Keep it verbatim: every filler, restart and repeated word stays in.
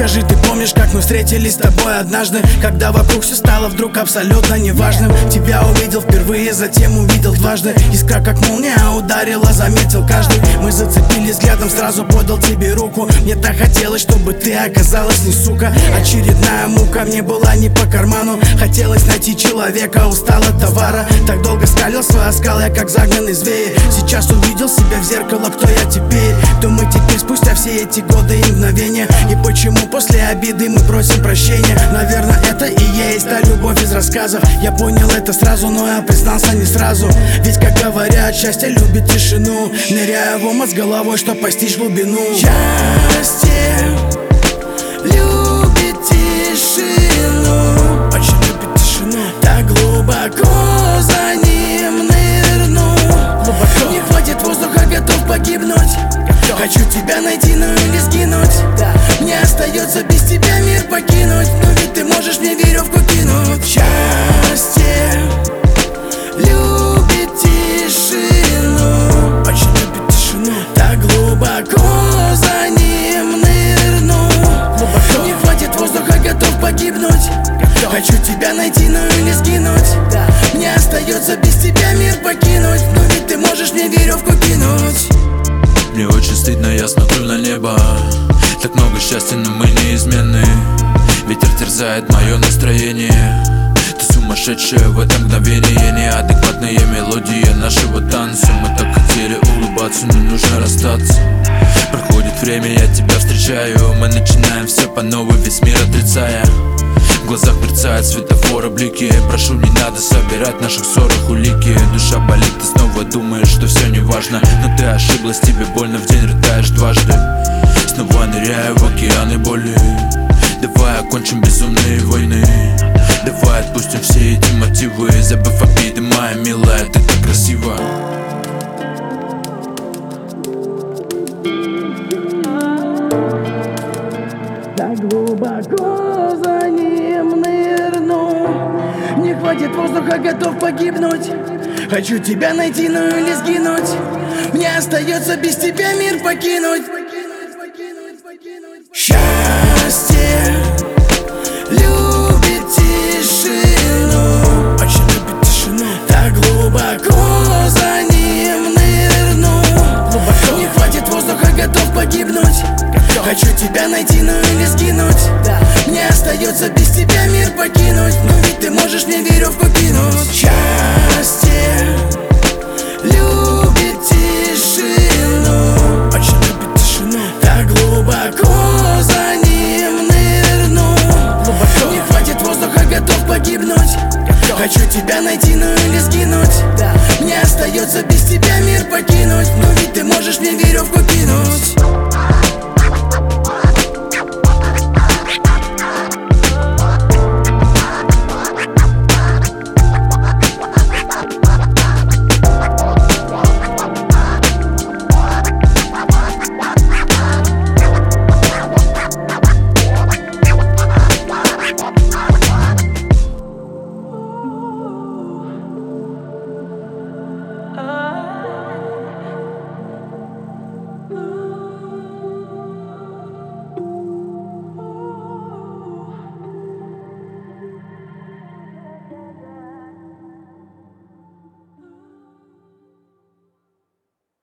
Скажи, ты помнишь, как мы встретились с тобой однажды, когда вокруг все стало вдруг абсолютно неважным? Тебя увидел впервые, затем увидел дважды. Искра как молния ударила, заметил каждый. Мы зацепились взглядом, сразу подал тебе руку. Мне так хотелось, чтобы ты оказалась не сука. Очередная мука мне была не по карману. Хотелось найти человека, устал от товара. Так долго скалил свой оскал, я как загнанный зверь. Сейчас увидел себя в зеркало, кто я теперь? Кто мы теперь спустя все эти годы и мгновения? И почему после обиды мы просим прощения? Наверное, это и есть та любовь из рассказов. Я понял это сразу, но я признался не сразу. Ведь, как говорят, счастье любит тишину. Ныряя в омут с головой, чтоб постичь глубину. Счастье любит тишину, очень любит тишину. Так глубоко за ним нырну. Глубоко. Не хватит воздуха, готов погибнуть. Готов. Хочу тебя найти, ну или сгинуть, да. Мне остается без тебя мир покинуть. Но ведь ты можешь мне веревку кинуть. Счастье любит тишину, очень любит тишину. Так глубоко за ним нырну. Глубоко. Не хватит воздуха, готов погибнуть. Готов. Хочу тебя найти, ну или сгинуть, да. Мне остается без тебя мир покинуть. Но ведь ты можешь мне веревку кинуть. Мне очень стыдно, я смотрю на небо. Так много счастья, но мы неизменны. Ветер терзает мое настроение. Ты сумасшедшая в это мгновение. Неадекватные мелодии нашего танца. Мы так хотели улыбаться, но нужно расстаться. Проходит время, я тебя встречаю. Мы начинаем все по новой, весь мир отрицая. В глазах мерцают светофора блики. Прошу, не надо собирать наших ссорах улики. Душа болит, ты снова думаешь, что все не важно. Но ты ошиблась, тебе больно, в день рыдаешь дважды. Снова ныряю в океаны боли. Давай окончим безумные войны. Давай отпустим все эти мотивы. Забыв обиды, моя милая, ты так красива. Так глубоко за ним нырну. Не хватит воздуха, готов погибнуть. Хочу тебя найти, ну или сгинуть. Мне остается без тебя мир покинуть. Счастье любит тишину, очень любит тишину. Так глубоко за ним нырну. Глубоко. Не хватит воздуха, готов погибнуть. Готов. Хочу тебя найти, ну или сгинуть, да. Мне остается без тебя мир покинуть. Но ведь ты можешь мне веревку кинуть. Счастье любит тишину, очень любит тишину. Так глубоко за ним нырну. Глубоко. Не хватит воздуха, готов погибнуть. Готов. Хочу тебя найти, ну или сгинуть, да. Мне остается без тебя мир покинуть. Но ведь ты можешь мне веревку кинуть.